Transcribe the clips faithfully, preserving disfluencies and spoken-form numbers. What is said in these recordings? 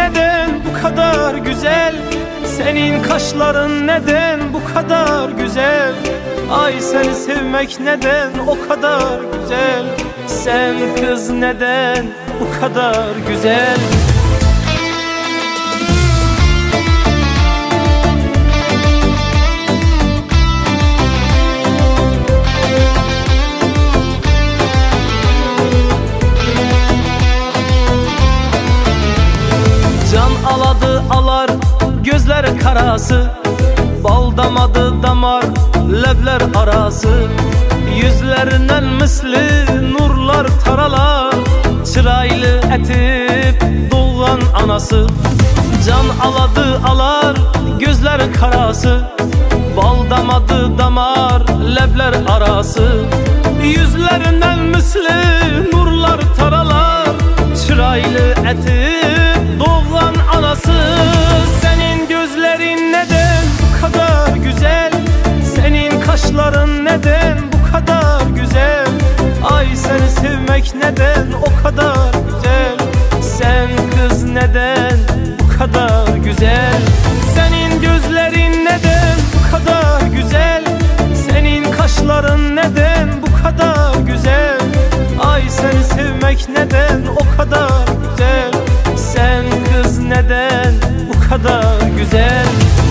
neden bu kadar güzel? Senin kaşların neden bu kadar güzel? Ay seni sevmek neden o kadar güzel? Sen kız neden bu kadar güzel? Can aladı alar gözler karası, bal damadı damar lebler arası. Yüzlerinden misli nurlar taralar, çıraylı etip doğan anası. Can aladı alar gözler karası, bal damadı damar lebler arası. Yüzlerinden misli nurlar taralar, çıraylı etip doğan anası. Senin gözlerin neden bu kadar güzel? Senin kaşların neden bu kadar güzel? Ay seni sevmek neden o kadar güzel? Sen kız neden bu kadar güzel? Senin gözlerin neden bu kadar güzel? Senin kaşların neden bu kadar güzel? Ay seni sevmek neden o kadar güzel? Sen kız neden bu kadar güzel?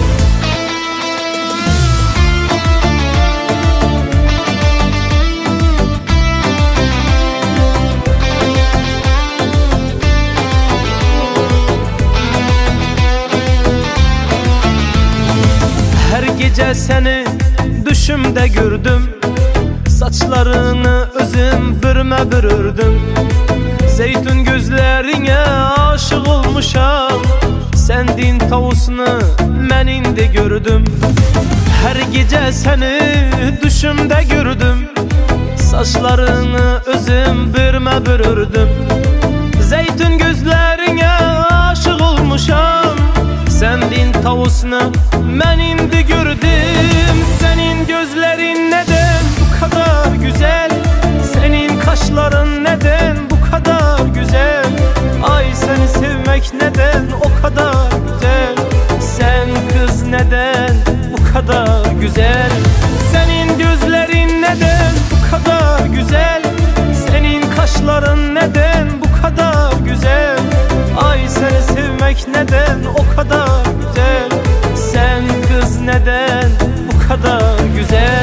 Her gece seni düşümde gördüm, saçlarını özüm bürme bürürdüm. Zeytun gözlerine aşık olmuşam, sendin tavusunu men indi gördüm. Her gece seni düşümde gördüm, saçlarını özüm bürme bürürdüm. Zeytun gözlerine aşık olmuşam, sendin tavusunu men indi gördüm. Senin gözlerin neden bu kadar güzel? Senin kaşların neden bu kadar güzel? Ay seni sevmek neden o kadar güzel? Sen kız neden bu kadar güzel? Senin gözlerin neden bu kadar güzel? Senin kaşların neden bu kadar güzel? Ay seni sevmek neden o kadar güzel? Sen kız neden bu kadar güzel?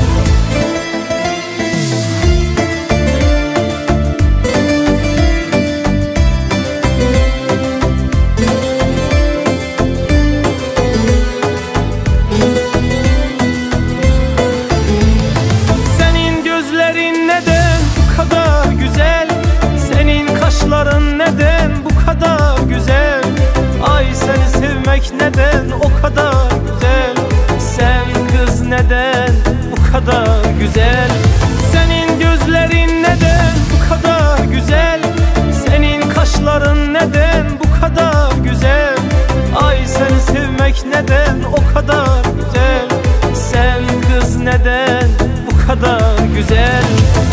Senin gözlerin neden bu kadar güzel? Senin kaşların neden bu kadar güzel? Ay seni sevmek neden o kadar güzel? Sen kız neden bu kadar güzel? Senin gözlerin neden bu kadar güzel? Senin kaşların neden bu kadar güzel? Ay seni sevmek neden o kadar güzel? Sen kız neden bu kadar güzel?